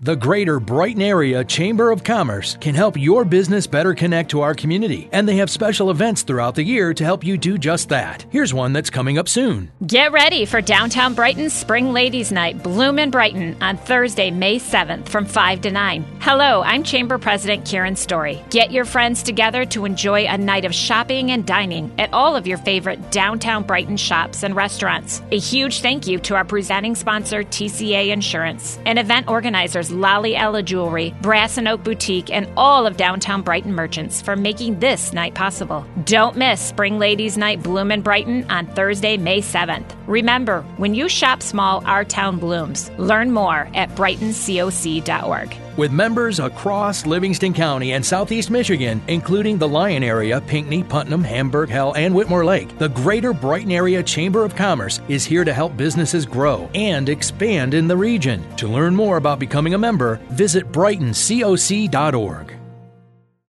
The Greater Brighton Area Chamber of Commerce can help your business better connect to our community, and they have special events throughout the year to help you do just that. Here's one that's coming up soon. Get ready for Downtown Brighton's Spring Ladies Night, Bloom in Brighton, on Thursday, May 7th from 5 to 9. Hello, I'm Chamber President Karen Story. Get your friends together to enjoy a night of shopping and dining at all of your favorite downtown Brighton shops and restaurants. A huge thank you to our presenting sponsor, TCA Insurance, and event organizers Lolly Ella Jewelry, Brass and Oak Boutique, and all of downtown Brighton merchants for making this night possible. Don't miss Spring Ladies Night Bloom in Brighton on Thursday, May 7th. Remember, when you shop small, our town blooms. Learn more at brightoncoc.org. With members across Livingston County and Southeast Michigan, including the Lyon area, Pinckney, Putnam, Hamburg, Hell, and Whitmore Lake, the Greater Brighton Area Chamber of Commerce is here to help businesses grow and expand in the region. To learn more about becoming a member, visit brightoncoc.org.